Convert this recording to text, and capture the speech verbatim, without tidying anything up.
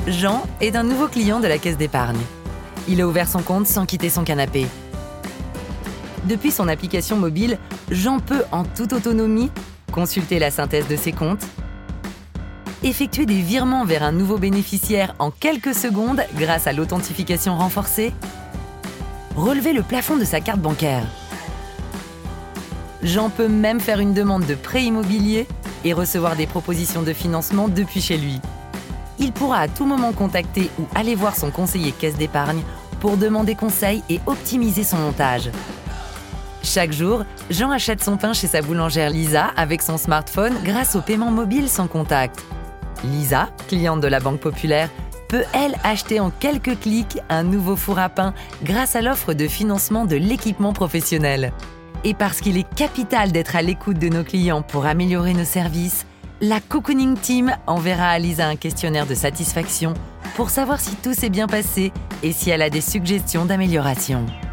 Jean est un nouveau client de la caisse d'épargne. Il a ouvert son compte sans quitter son canapé. Depuis son application mobile, Jean peut, en toute autonomie, consulter la synthèse de ses comptes, effectuer des virements vers un nouveau bénéficiaire en quelques secondes grâce à l'authentification renforcée, relever le plafond de sa carte bancaire. Jean peut même faire une demande de prêt immobilier et recevoir des propositions de financement depuis chez lui. Il pourra à tout moment contacter ou aller voir son conseiller caisse d'épargne pour demander conseil et optimiser son montage. Chaque jour, Jean achète son pain chez sa boulangère Lisa avec son smartphone grâce au paiement mobile sans contact. Lisa, cliente de la Banque Populaire, peut elle acheter en quelques clics un nouveau four à pain grâce à l'offre de financement de l'équipement professionnel. Et parce qu'il est capital d'être à l'écoute de nos clients pour améliorer nos services, la Cocooning Team enverra à Lisa un questionnaire de satisfaction pour savoir si tout s'est bien passé et si elle a des suggestions d'amélioration.